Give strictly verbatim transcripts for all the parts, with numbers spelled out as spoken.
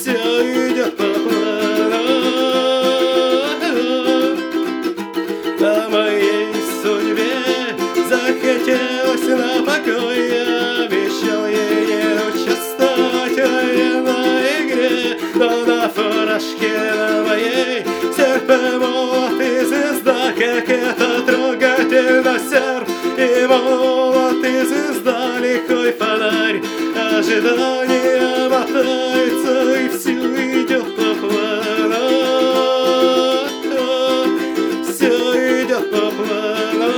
все идет по плану. По моей судьбе захотелось на покой. Я обещал ей не участвовать в военной игре, но на фуражке на моей серп и молот и звезда. Как это трогательно, серп и молот и звезда, лихой фонарь ожидания мотается, и все идет по плану. Все идет по плану.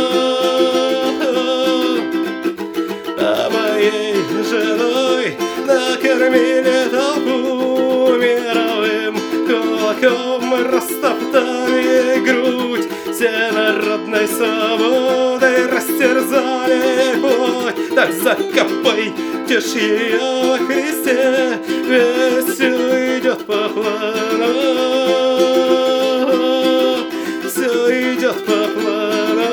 А моей женой накормили толпу, мировым кулаком растоптали грудь, всенародной свободой растерзали плоть. Так закопайтесь ее во Христе, ведь все идет по плану. Все идет по плану.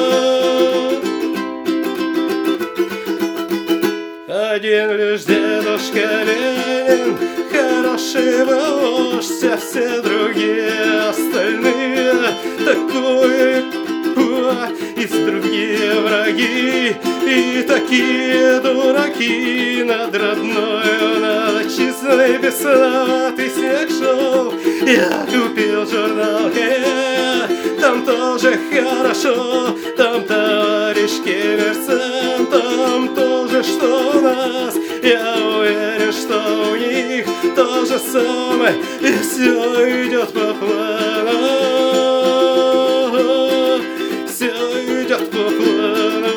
Один лишь дедушка Ленин хороший был вождь, а все другие остальные такой из другие враги и такие дураки. Над родною, над отчизной бесноватый снег шел. Я купил журнал «Хе», там тоже хорошо, там товарищ Киммерсен, там тоже что у нас. Я уверен, что у них то же самое, и все идет по плану. Все идет по плану.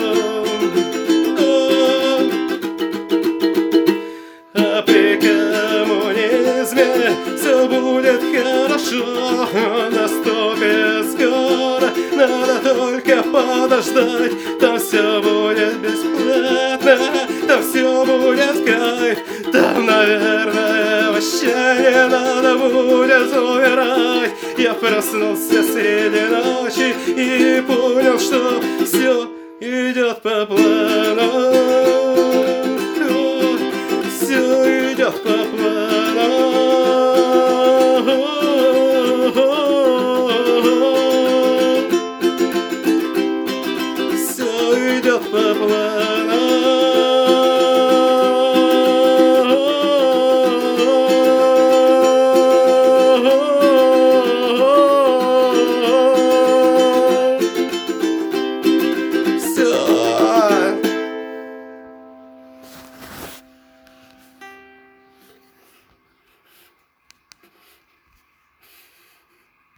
А при коммунизме все будет хорошо, наступит скоро, надо только подождать. Там все будет бесплатно, там все будет кайф, там, наверное, вообще не надо будет умирать. Я проснулся среди ночи и понял, что все идет по плану. Все идет по плану. Все идет по плану.